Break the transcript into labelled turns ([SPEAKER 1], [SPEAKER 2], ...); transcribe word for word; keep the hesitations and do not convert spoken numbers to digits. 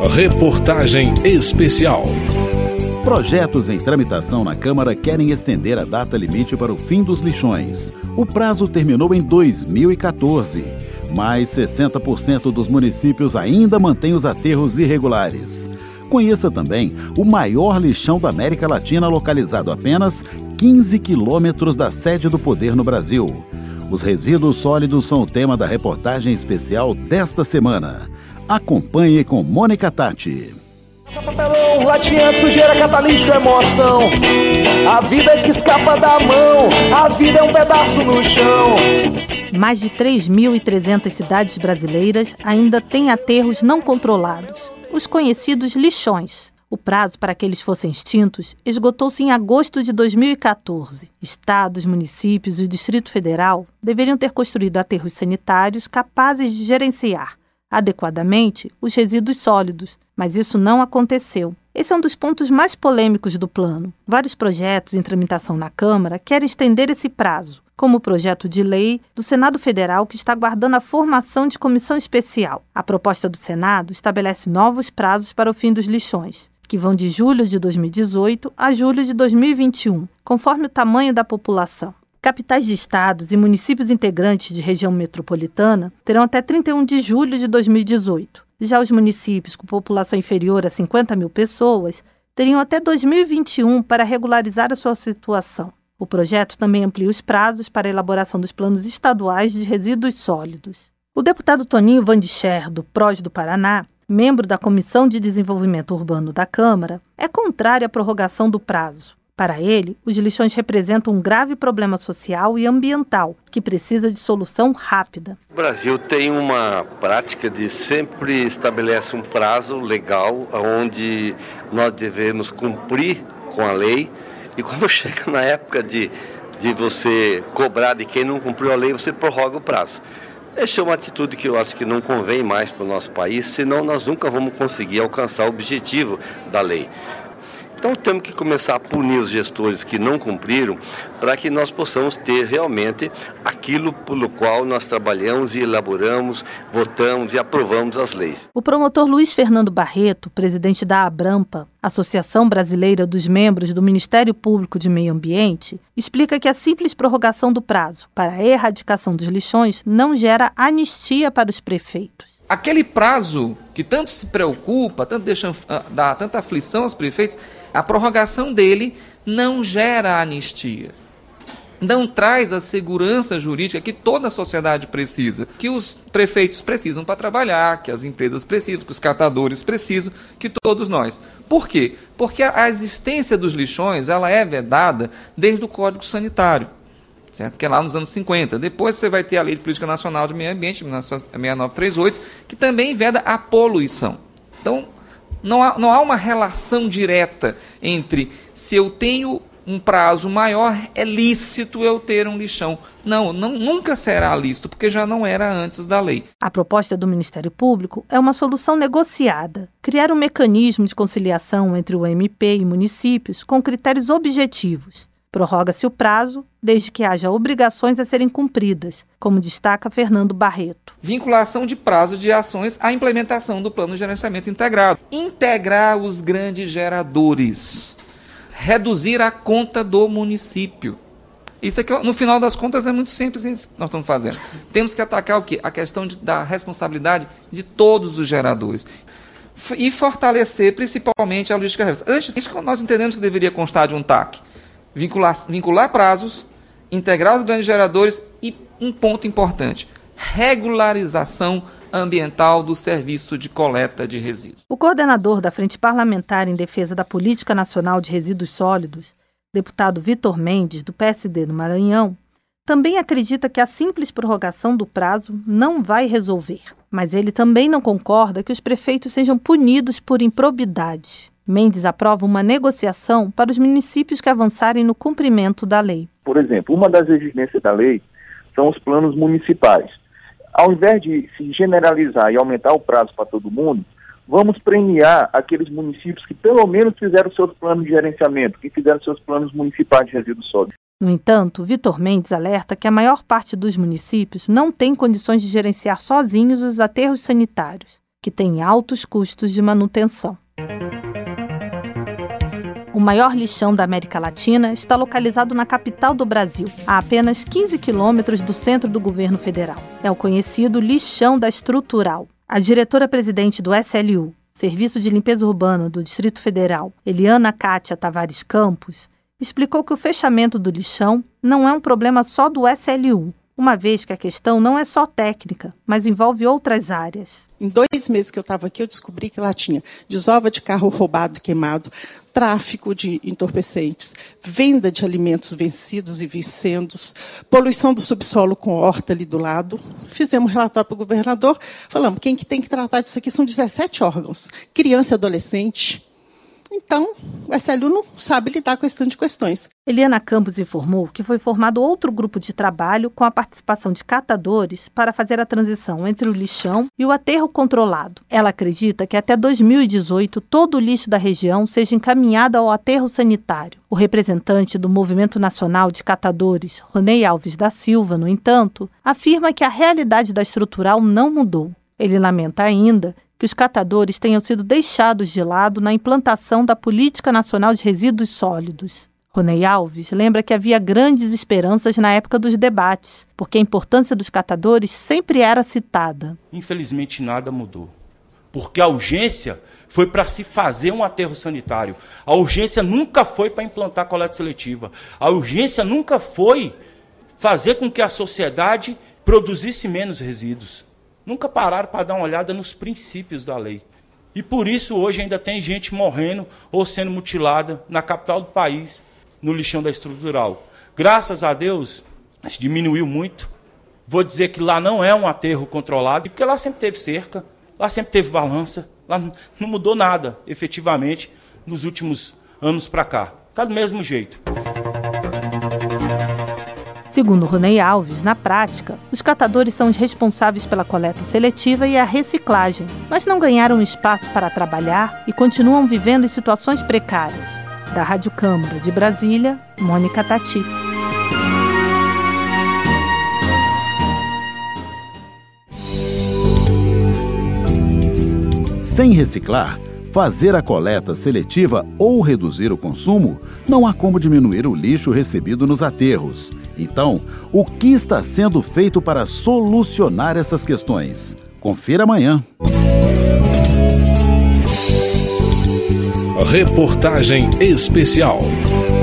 [SPEAKER 1] Reportagem especial.
[SPEAKER 2] Projetos em tramitação na Câmara querem estender a data limite para o fim dos lixões. O prazo terminou em dois mil e quatorze, mas sessenta por cento dos municípios ainda mantêm os aterros irregulares. Conheça também o maior lixão da América Latina, localizado a apenas quinze quilômetros da sede do poder no Brasil. Os resíduos sólidos são o tema da reportagem especial desta semana. Acompanhe com Mônica Tati.
[SPEAKER 3] Papelão, latinha, sujeira, cata-lixo, emoção. A vida é que escapa da mão, a vida é um pedaço no chão.
[SPEAKER 4] Mais de três mil e trezentas cidades brasileiras ainda têm aterros não controlados, os conhecidos lixões. O prazo para que eles fossem extintos esgotou-se em agosto de dois mil e quatorze. Estados, municípios e o Distrito Federal deveriam ter construído aterros sanitários capazes de gerenciar adequadamente os resíduos sólidos, mas isso não aconteceu. Esse é um dos pontos mais polêmicos do plano. Vários projetos em tramitação na Câmara querem estender esse prazo, como o projeto de lei do Senado Federal que está aguardando a formação de comissão especial. A proposta do Senado estabelece novos prazos para o fim dos lixões, que vão de julho de dois mil e dezoito a julho de dois mil e vinte e um, conforme o tamanho da população. Capitais de estados e municípios integrantes de região metropolitana terão até trinta e um de julho de dois mil e dezoito. Já os municípios com população inferior a cinquenta mil pessoas teriam até dois mil e vinte e um para regularizar a sua situação. O projeto também amplia os prazos para a elaboração dos planos estaduais de resíduos sólidos. O deputado Toninho Vandischer, do P R O S do Paraná, membro da Comissão de Desenvolvimento Urbano da Câmara, é contrário à prorrogação do prazo. Para ele, os lixões representam um grave problema social e ambiental que precisa de solução rápida.
[SPEAKER 5] O Brasil tem uma prática de sempre estabelece um prazo legal onde nós devemos cumprir com a lei, e quando chega na época de, de você cobrar de quem não cumpriu a lei, você prorroga o prazo. Essa é uma atitude que eu acho que não convém mais para o nosso país, senão nós nunca vamos conseguir alcançar o objetivo da lei. Então temos que começar a punir os gestores que não cumpriram para que nós possamos ter realmente aquilo pelo qual nós trabalhamos e elaboramos, votamos e aprovamos as leis.
[SPEAKER 4] O promotor Luiz Fernando Barreto, presidente da Abrampa, Associação Brasileira dos Membros do Ministério Público de Meio Ambiente, explica que a simples prorrogação do prazo para a erradicação dos lixões não gera anistia para os prefeitos.
[SPEAKER 6] Aquele prazo que tanto se preocupa, tanto deixa, dá tanta aflição aos prefeitos, a prorrogação dele não gera anistia. Não traz a segurança jurídica que toda a sociedade precisa, que os prefeitos precisam para trabalhar, que as empresas precisam, que os catadores precisam, que todos nós. Por quê? Porque a existência dos lixões ela é vedada desde o Código Sanitário. Certo? Que é lá nos anos cinquenta. Depois você vai ter a Lei de Política Nacional de Meio Ambiente, mil novecentos e sessenta e três, que também veda a poluição. Então, não há, não há uma relação direta entre se eu tenho um prazo maior, é lícito eu ter um lixão. Não, não, nunca será lícito, porque já não era antes da lei.
[SPEAKER 4] A proposta do Ministério Público é uma solução negociada. Criar um mecanismo de conciliação entre o M P e municípios com critérios objetivos. Prorroga-se o prazo, desde que haja obrigações a serem cumpridas, como destaca Fernando Barreto.
[SPEAKER 6] Vinculação de prazo de ações à implementação do plano de gerenciamento integrado. Integrar os grandes geradores. Reduzir a conta do município. Isso aqui, no final das contas, é muito simples isso que nós estamos fazendo. Temos que atacar o quê? A questão de, da responsabilidade de todos os geradores. E fortalecer, principalmente, a logística reversa. Antes disso, nós entendemos que deveria constar de um T A C. Vincular, vincular prazos, integrar os grandes geradores e, um ponto importante, regularização ambiental do serviço de coleta de resíduos.
[SPEAKER 4] O coordenador da Frente Parlamentar em Defesa da Política Nacional de Resíduos Sólidos, deputado Vitor Mendes, do P S D do Maranhão, também acredita que a simples prorrogação do prazo não vai resolver. Mas ele também não concorda que os prefeitos sejam punidos por improbidade. Mendes aprova uma negociação para os municípios que avançarem no cumprimento da lei.
[SPEAKER 7] Por exemplo, uma das exigências da lei são os planos municipais. Ao invés de se generalizar e aumentar o prazo para todo mundo, vamos premiar aqueles municípios que pelo menos fizeram seus planos de gerenciamento, que fizeram seus planos municipais de resíduos sólidos.
[SPEAKER 4] No entanto, Vitor Mendes alerta que a maior parte dos municípios não tem condições de gerenciar sozinhos os aterros sanitários. que tem altos custos de manutenção. O maior lixão da América Latina está localizado na capital do Brasil, a apenas quinze quilômetros do centro do governo federal. É o conhecido lixão da Estrutural. A diretora-presidente do S L U, Serviço de Limpeza Urbana do Distrito Federal, Eliana Kátia Tavares Campos, explicou que o fechamento do lixão não é um problema só do S L U, uma vez que a questão não é só técnica, mas envolve outras áreas.
[SPEAKER 1] Em dois meses que eu estava aqui, eu descobri que lá tinha desova de carro roubado e queimado, tráfico de entorpecentes, venda de alimentos vencidos e vincendos, poluição do subsolo com horta ali do lado. Fizemos um relatório para o governador, falamos, quem que tem que tratar disso aqui são dezessete órgãos, criança e adolescente. Então, o S L U não sabe lidar com esse tanto de questões.
[SPEAKER 4] Eliana Campos informou que foi formado outro grupo de trabalho com a participação de catadores para fazer a transição entre o lixão e o aterro controlado. Ela acredita que até dois mil e dezoito todo o lixo da região seja encaminhado ao aterro sanitário. O representante do Movimento Nacional de Catadores, Ronei Alves da Silva, no entanto, afirma que a realidade da Estrutural não mudou. Ele lamenta ainda que os catadores tenham sido deixados de lado na implantação da Política Nacional de Resíduos Sólidos. Ronei Alves lembra que havia grandes esperanças na época dos debates, porque a importância dos catadores sempre era citada.
[SPEAKER 8] Infelizmente nada mudou, porque a urgência foi para se fazer um aterro sanitário. A urgência nunca foi para implantar coleta seletiva. A urgência nunca foi fazer com que a sociedade produzisse menos resíduos. Nunca pararam para dar uma olhada nos princípios da lei. E por isso hoje ainda tem gente morrendo ou sendo mutilada na capital do país, no lixão da Estrutural. Graças a Deus, diminuiu muito. Vou dizer que lá não é um aterro controlado, porque lá sempre teve cerca, lá sempre teve balança, lá não mudou nada, efetivamente, nos últimos anos para cá. Está do mesmo jeito.
[SPEAKER 4] Segundo Ronei Alves, na prática, os catadores são os responsáveis pela coleta seletiva e a reciclagem, mas não ganharam espaço para trabalhar e continuam vivendo em situações precárias. Da Rádio Câmara de Brasília, Mônica Tati.
[SPEAKER 2] Sem reciclar, fazer a coleta seletiva ou reduzir o consumo, não há como diminuir o lixo recebido nos aterros. Então, o que está sendo feito para solucionar essas questões? Confira amanhã.
[SPEAKER 9] Reportagem especial.